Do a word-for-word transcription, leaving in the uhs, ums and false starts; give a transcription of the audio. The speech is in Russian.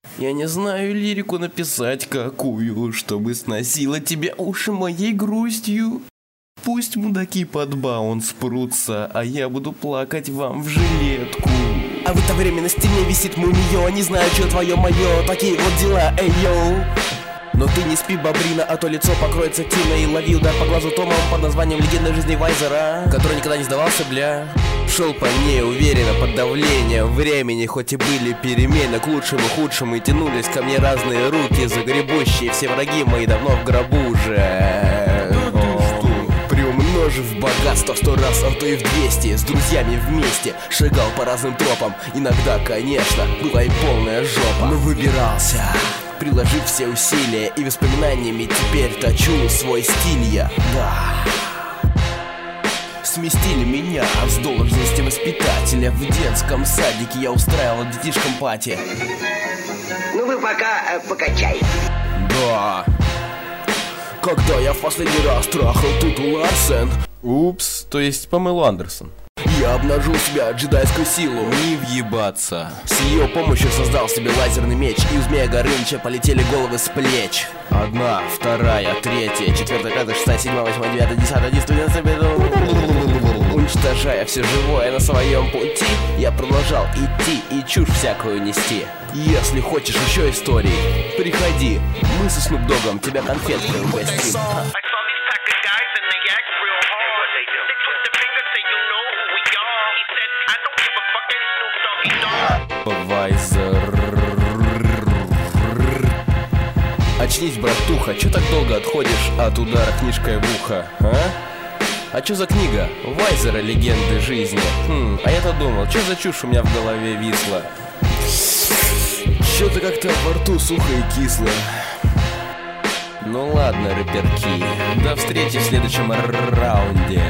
Я не знаю лирику написать какую, чтобы сносила тебя уши моей грустью. Пусть мудаки под баунс прутся, а я буду плакать вам в жилетку. А в это время на стене висит мумиё. Не знаю, что твое мое, такие вот дела, эй йоу. Но ты не спи, бобрина, а то лицо покроется тиной. И лови удар по глазу томом под названием «Легенда жизни Вайзера», который никогда не сдавался, бля. Шел по ней уверенно под давлением времени, хоть и были перемены к лучшему, худшему, и тянулись ко мне разные руки, загребущие. Все враги мои давно в гробу уже. Приумножив богатство в сто раз, а то и в двести, с друзьями вместе шагал по разным тропам. Иногда, конечно, была и полная жопа, но выбирался, приложив все усилия, и воспоминаниями теперь точу свой стиль я, да. Сместили меня с должности воспитателя. В детском садике я устраивал детишкам пати. Ну вы пока э, покачайте. Да. Когда я в последний раз трахал Туту Ларсен. Упс, то есть Памелу Андерсон. Я обнажил себя джедайскую силу. Не въебаться. С ее помощью создал себе лазерный меч, и у Змея Горыныча полетели головы с плеч. Одна, вторая, третья, четвертая, пятая, шестая, седьмая, восьмая, девятая, десятая, одиннадцатая. Уничтожая все живое на своем пути, я продолжал идти и чушь всякую нести. Если хочешь еще историй, приходи, мы со Снуп Догом тебя конфеткой угостим. Вайзер. Очнись, братуха, чё так долго отходишь от удара книжкой в ухо, а? А чё за книга? Вайзера «Легенды жизни». Хм, а я-то думал, чё за чушь у меня в голове висла? Чё-то как-то во рту сухо и кисло. Ну ладно, рэперки, до встречи в следующем раунде.